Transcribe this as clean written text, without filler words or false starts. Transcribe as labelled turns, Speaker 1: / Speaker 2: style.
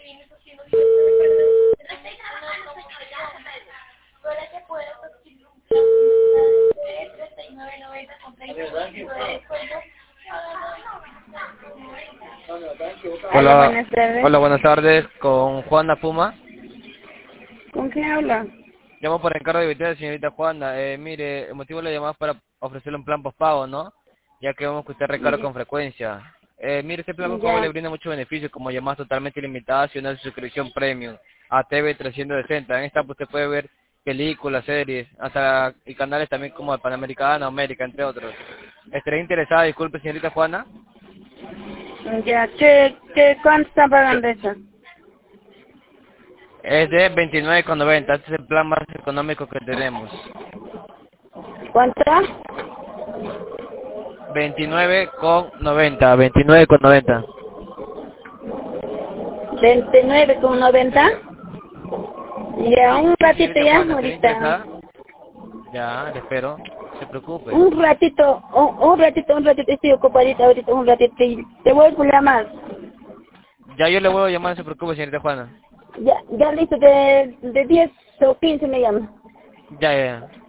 Speaker 1: Hola,
Speaker 2: Hola,
Speaker 1: buenas tardes.
Speaker 2: hola, buenas tardes, con Juana Puma.
Speaker 1: ¿Con quién habla?
Speaker 2: Llamo por encargo de visita de señorita Juana. Mire, el motivo de la llamada es para ofrecerle un plan postpago, ¿no? Ya que vemos que usted recarga con frecuencia. Mire, este plan postpago le
Speaker 1: Ya,
Speaker 2: brinda muchos beneficios, como llamadas totalmente ilimitadas y una suscripción premium a TV 360. En esta pues, usted puede ver películas, series, hasta y canales también como el Panamericano, América, entre otros. ¿Estaría interesada, disculpe, señorita Juana?
Speaker 1: ya, ¿cuánto está pagando eso?
Speaker 2: Es de 29,90. Este es el plan más económico que tenemos.
Speaker 1: ¿Cuánto?
Speaker 2: 29,90. 29,90.
Speaker 1: 29,90. Ya, un
Speaker 2: Sí,
Speaker 1: ratito
Speaker 2: señorita
Speaker 1: ya,
Speaker 2: Juana, ¿estaría
Speaker 1: ahorita.
Speaker 2: interesada? Ya, le espero. No se preocupe.
Speaker 1: Un ratito, un ratito, estoy ocupadita ahorita, un ratito y te vuelvo a llamar.
Speaker 2: Ya yo le voy a llamar, no se preocupe, señorita Juana.
Speaker 1: Ya, ya listo, de 10 o 15 me llama.
Speaker 2: Ya, ya.